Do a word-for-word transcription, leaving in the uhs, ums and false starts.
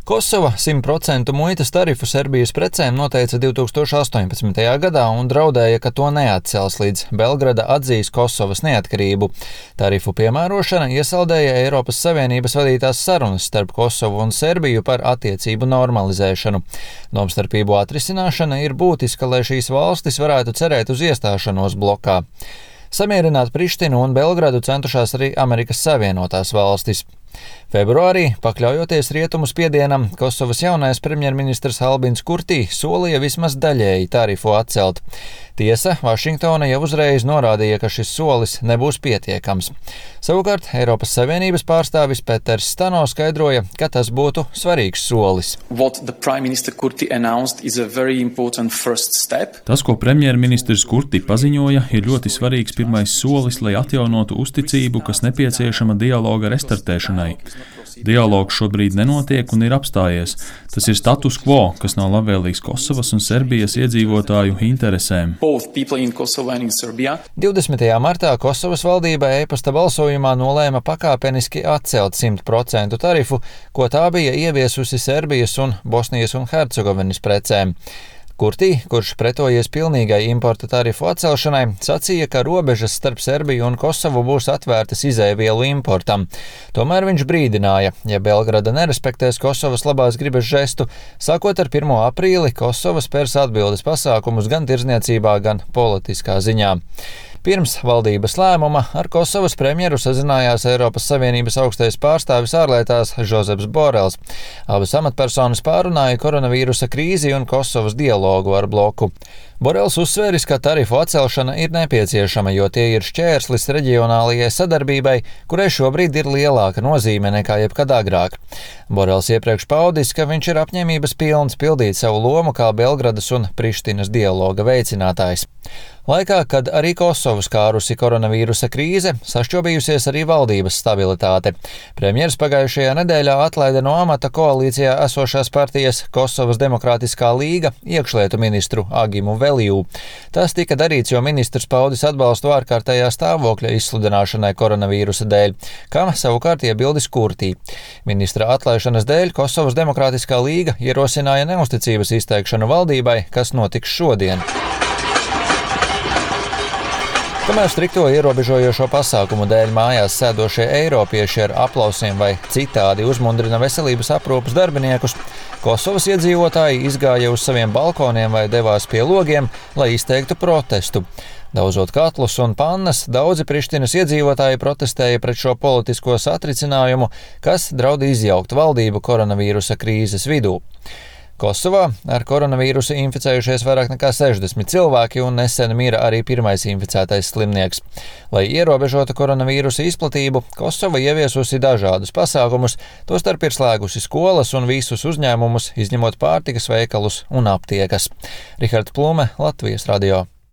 Kosova simt procentu muitas tarifu Serbijas precēm noteica divs tūkstoši astoņpadsmitajā gadā un draudēja, ka to neatcels, līdz Belgrada atzīs Kosovas neatkarību. Tarifu piemērošana iesaldēja Eiropas Savienības vadītās sarunas starp Kosovu un Serbiju par attiecību normalizēšanu. Domstarpību atrisināšana ir būtiska, lai šīs valstis varētu cerēt uz iestāšanos blokā. Samierināt Prištinu un Belgradu centušās arī Amerikas Savienotās valstis. Februārī, pakļaujoties rietumu spiedienam, Kosovas jaunais premjerministrs Albins Kurti solīja vismaz daļēji tarifu atcelt. Tiesa, Vašingtona jau uzreiz norādīja, ka šis solis nebūs pietiekams. Savukārt, Eiropas Savienības pārstāvis Peters Stano skaidroja, ka tas būtu svarīgs solis. Tas, ko premjerministrs Kurti paziņoja, ir ļoti svarīgs pirmais solis, lai atjaunotu uzticību, kas nepieciešama dialoga restartēšanai. Dialogs šobrīd nenotiek un ir apstājies. Tas ir status quo, kas nav labvēlīgs Kosovas un Serbijas iedzīvotāju interesēm. divdesmitajā martā Kosovas valdība e-pasta balsojumā nolēma pakāpeniski atcelt simt procentu tarifu, ko tā bija ieviesusi Serbijas un Bosnijas un Hercegovinas precēm. Kurti, kurš pretojies pilnīgai importa tarifu atcelšanai, sacīja, ka robežas starp Serbiju un Kosovu būs atvērtas izēvielu importam. Tomēr viņš brīdināja, ja Belgrada nerespektēs Kosovas labās gribas žestu, sākot ar pirmo aprīli Kosova spērs atbildes pasākumus gan tirdzniecībā, gan politiskā ziņā. Pirms valdības lēmuma ar Kosovas premjeru sazinājās Eiropas Savienības augstais pārstāvis ārlietās Žozeps Borels. Abas amatpersonas pārunāja koronavīrusa krīzi un Kosovas dialogu ar bloku. Borels uzsvēris, ka tarifu atcelšana ir nepieciešama, jo tie ir šķērslis reģionālajai sadarbībai, kurai šobrīd ir lielāka nozīme nekā jebkad agrāk. Borels iepriekš paudis, ka viņš ir apņēmības pilns pildīt savu lomu kā Belgradas un Prištinas dialoga veicinātājs. Laikā, kad arī Kosovu skārusi koronavīrusa krīze, sašķobījusies arī valdības stabilitāte. Premjers pagājušajā nedēļā atlaida no amata koalīcijā esošās partijas Kosovas Demokrātiskā līga iekšlietu ministru Agimu Veliju. Tas tika darīts, jo ministrs paudis atbalstu ārkārtējā stāvokļa izsludināšanai koronavīrusa dēļ, kam savukārt iebildis Kurtī. Ministra atlaišanas dēļ Kosovas Demokrātiskā līga ierosināja neusticības izteikšanu valdībai, kas notiks šodien. Kamēr strikto ierobežojošo pasākumu dēļ mājās sēdošie eiropieši ar aplausiem vai citādi uzmundrina veselības aprūpes darbiniekus, Kosovas iedzīvotāji izgāja uz saviem balkoniem vai devās pie logiem, lai izteiktu protestu. Daudzot katlus un pannas, daudzi Prištinas iedzīvotāji protestēja pret šo politisko satricinājumu, kas draud izjaukt valdību koronavīrusa krīzes vidū. Kosovā ar koronavīrusu inficējušies vairāk nekā sešdesmit cilvēki un nesen mira arī pirmais inficētais slimnieks. Lai ierobežotu koronavīrusa izplatību, Kosova ieviesusi dažādus pasākumus, tostarp ir slēgusi skolas un visus uzņēmumus, izņemot pārtikas veikalus un aptiekas. Rihards Plume, Latvijas radio.